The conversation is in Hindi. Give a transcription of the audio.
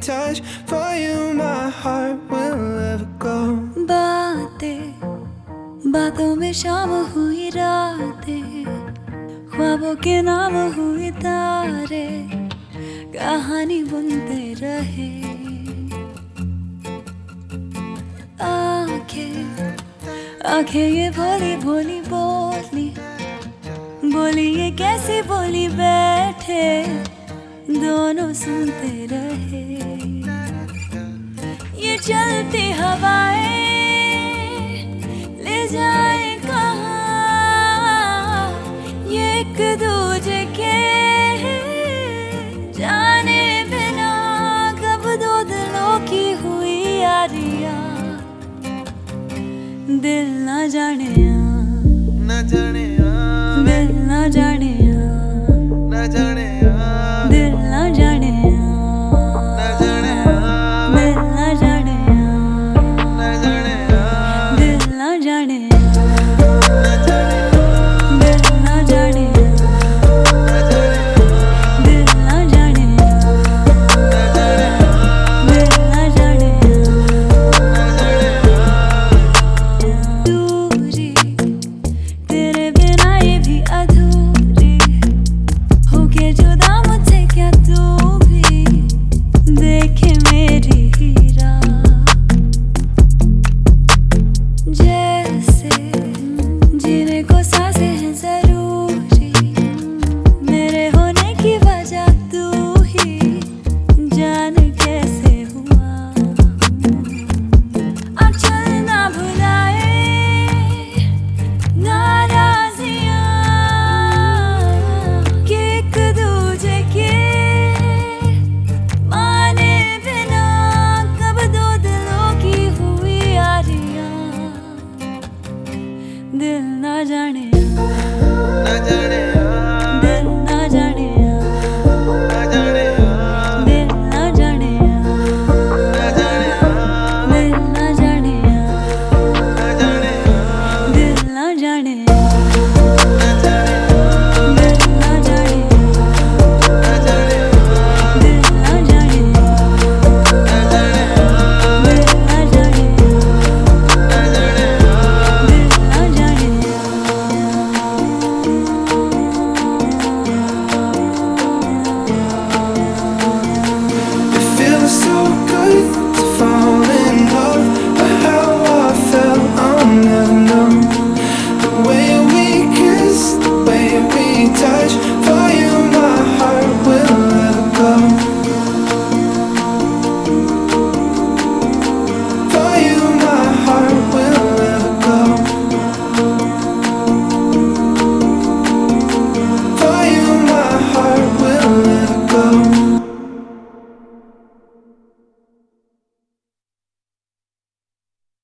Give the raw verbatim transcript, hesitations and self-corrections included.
touch. For you my heart will ever go. बातें बातों में शाम हुई रातें, ख्वाबों के नाम हुए तारे, कहानी बुनते रहे। आंखें आंखें ये भोली भोली बोली बोली ये कैसी बोली, बैठे दोनों सुनते रहे। ये चलती हवाएं ले जाए कहाँ, ये एक दूजे के जाने बिना कब दो दिलों की हुई यारियां। दिल ना जाने न जाने दिल ना जाने न जाने दिल ना जाने न जाने दिल ना जाने न जाने दिल ना जाने न जाने दिल ना जाने न जाने दिल ना जाने दिल ना जाने। दूरी तेरे बिना ये भी अधूरी, होके जुदा मुझसे क्या तू भी देखे मेरी हीरा। जैसे जीने को सांसें हैं जरूरी, मेरे होने की वजह तू ही जाने कैसे हुआ। आंचल ना भुलाए नाराजियां कि एक दूजे के माने बिना कब दो दिलों की हुई यारियां। दिल ना जाने न जाने दिल ना जाने न जाने दिल ना जाने न जाने दिल ना जाने न जाने दिल ना जाने न जाने दिल ना जाने न जाने दिल ना जाने न जाने दिल ना जाने न जाने दिल ना जाने। It feels so good to fall in love, but how I felt I'll never know. The way we kiss, the way we touch,